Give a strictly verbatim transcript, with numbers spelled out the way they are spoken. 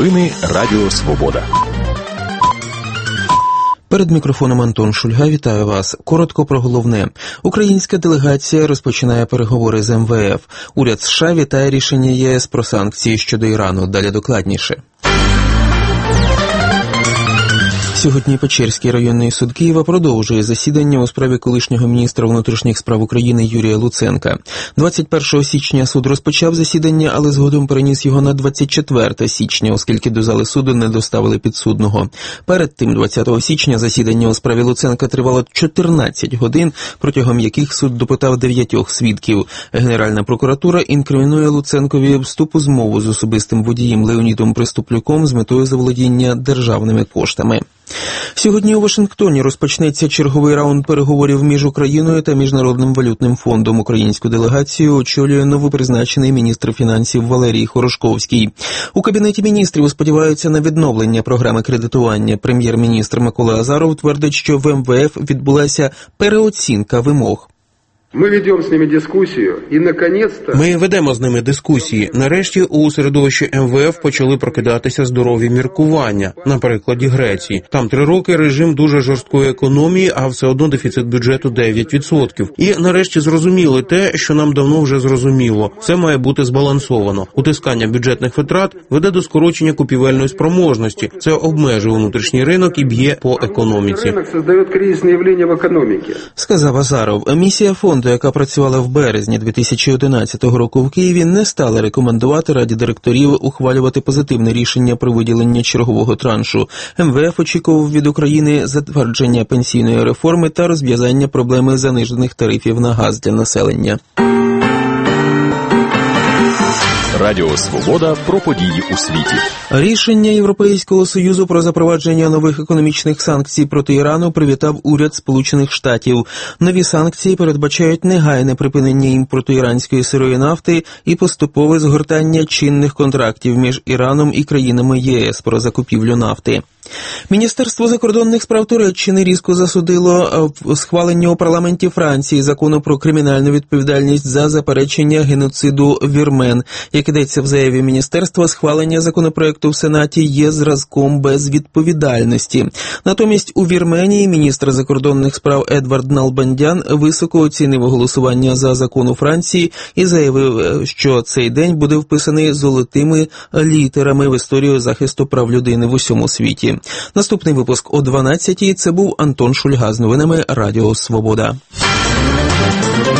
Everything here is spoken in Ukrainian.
Новини Радіо Свобода. Перед мікрофоном Антон Шульга. Вітаю вас. Коротко про головне. Українська делегація розпочинає переговори з ем ве еф. Уряд США вітає рішення ЄС про санкції щодо Ірану. Далі докладніше. Сьогодні Печерський районний суд Києва продовжує засідання у справі колишнього міністра внутрішніх справ України Юрія Луценка. двадцять першого січня суд розпочав засідання, але згодом переніс його на двадцять четверте січня, оскільки до зали суду не доставили підсудного. Перед тим, двадцятого січня, засідання у справі Луценка тривало чотирнадцять годин, протягом яких суд допитав дев'ятьох свідків. Генеральна прокуратура інкримінує Луценкові вступ у змову з особистим водієм Леонідом Приступлюком з метою заволодіння державними коштами. Сьогодні у Вашингтоні розпочнеться черговий раунд переговорів між Україною та Міжнародним валютним фондом. Українську делегацію очолює новопризначений міністр фінансів Валерій Хорошковський. У Кабінеті міністрів сподіваються на відновлення програми кредитування. Прем'єр-міністр Микола Азаров твердить, що в ем ве еф відбулася переоцінка вимог. Ми ведемо з ними дискусію і, наконець-то... Ми ведемо з ними дискусії. Нарешті у середовищі ем ве еф почали прокидатися здорові міркування. На прикладі Греції. Там три роки режим дуже жорсткої економії, а все одно дефіцит бюджету дев'ять відсотків. І нарешті зрозуміли те, що нам давно вже зрозуміло. Все має бути збалансовано. Утискання бюджетних витрат веде до скорочення купівельної спроможності. Це обмежує внутрішній ринок і б'є по економіці. Ринок створює кризисне явлення в економіці. Сказав Азаров. Місія фонду, яка працювала в березні дві тисячі одинадцятого року в Києві, не стала рекомендувати Раді директорів ухвалювати позитивне рішення про виділення чергового траншу. ем ве еф очікував від України затвердження пенсійної реформи та розв'язання проблеми занижених тарифів на газ для населення. Радіо Свобода про події у світі. Рішення Європейського Союзу про запровадження нових економічних санкцій проти Ірану привітав уряд Сполучених Штатів. Нові санкції передбачають негайне припинення імпорту іранської сирої нафти і поступове згортання чинних контрактів між Іраном і країнами ЄС про закупівлю нафти. Міністерство закордонних справ Туреччини різко засудило схвалення у парламенті Франції закону про кримінальну відповідальність за заперечення геноциду вірмен. Як ідеться в заяві міністерства, схвалення законопроекту в Сенаті є зразком безвідповідальності. Натомість у Вірменії міністр закордонних справ Едвард Налбандян високо оцінив голосування за закон у Франції і заявив, що цей день буде вписаний золотими літерами в історію захисту прав людини в усьому світі. Наступний випуск о дванадцятій. Це був Антон Шульга з новинами Радіо Свобода.